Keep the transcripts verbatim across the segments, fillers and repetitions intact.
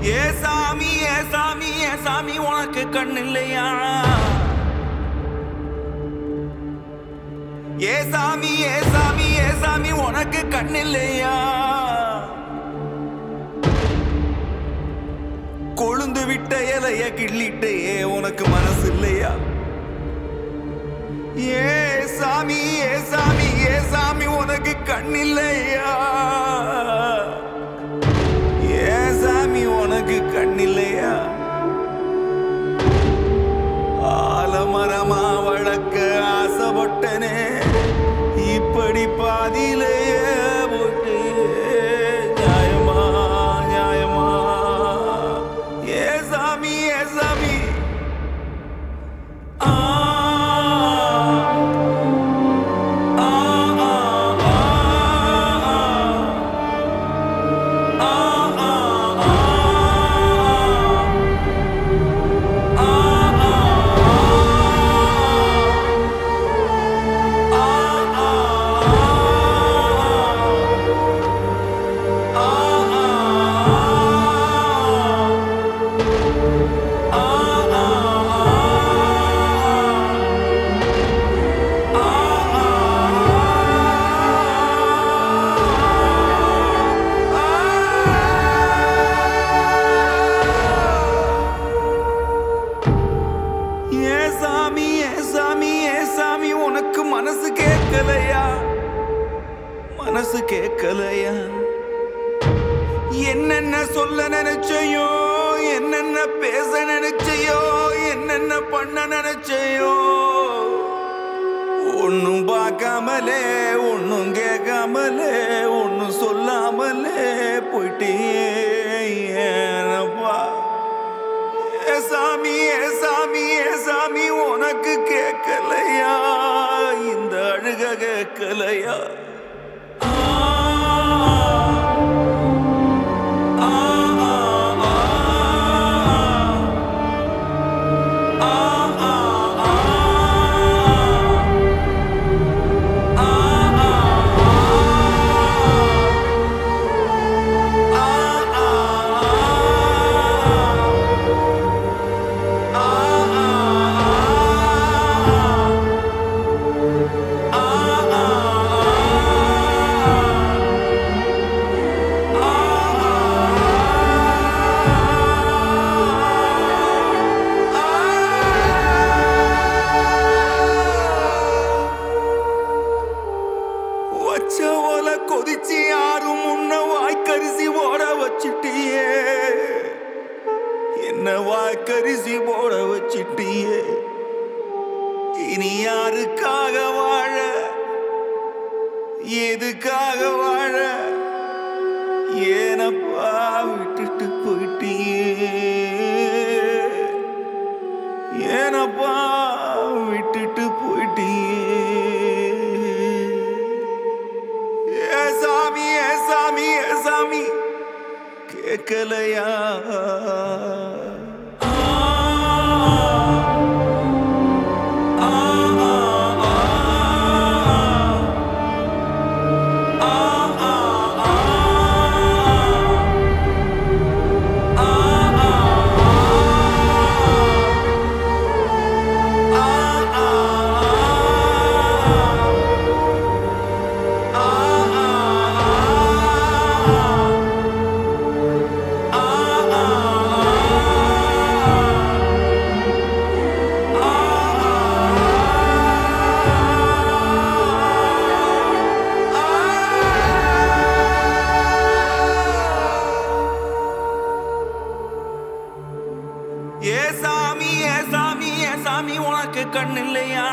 ஏ சாமி ஏ சாமி ஏ சாமி உனக்கு கண்ணில்லையா? ஏ சாமி ஏ சாமி ஏ சாமி உனக்கு கண்ணில்லையா? கொழுந்து விட்ட இலைய கிள்ளிட்டே உனக்கு மனசு இல்லையா? ஏ சாமி ஏ சாமி ஏ சாமி உனக்கு கண்ணில்லையா? ஏ சாமி உனக்கு கண்ணில்லையா? ஆலமரமா வளர்க்க ஆசைப்பட்டனே, இப்படி பாதியிலேயே போட்டு நியாயமா நியாயமா? ஏ சாமி ஏ சாமி ஆ உனக்கு மனசு கேட்கலையா? மனசு கேட்கலையா? என்னென்ன சொல்ல நினைச்சையோ, என்னென்ன பேச நினைச்சையோ, என்னென்ன பண்ண நினைச்சையோ, ஒன்னும் பார்க்காமலே ஒன்னும் கேட்காமலே ஒன்னும் சொல்லாமலே போயிட்டே ஏனப்பா? ஏ சாமி ஏ சாமி ஏ சாமி உனக்கு கேட்கலையா? இந்த அழுக கேட்கலையா? கொதிச்சு யாரும் முன்ன வாய்க்கரிசி போட வச்சிட்டியே, என்ன வாய்க்கரிசி போட வச்சிட்டியே. இனி யாருக்காக வாழ, எதுக்காக வாழ? ஏனப்பா விட்டுட்டு போயிட்டியே? ஏனப்பா விட்டுட்டு போயிட்டியே? ஏ சாமி ஏ சாமி ஏ சாமி கேட்கலையா? ஏ சாமி ஏ சாமி ஏ சாமி உனக்கு கண்ணில்லையா?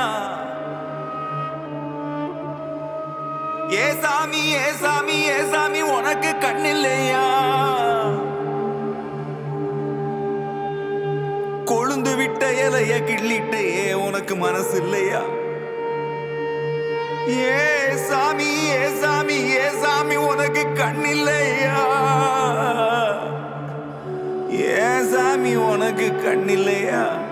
ஏ சாமி ஏ சாமி ஏ சாமி உனக்கு கண்ணில்லையா? கொழுந்து விட்ட இலைய கிள்ளிட்டே உனக்கு மனசு இல்லையா? ஏ சாமி ஏ சாமி ஏ சாமி உனக்கு கண்ணில்லையா? ஏ சாமி உனக்கு கண்ணில்லையா?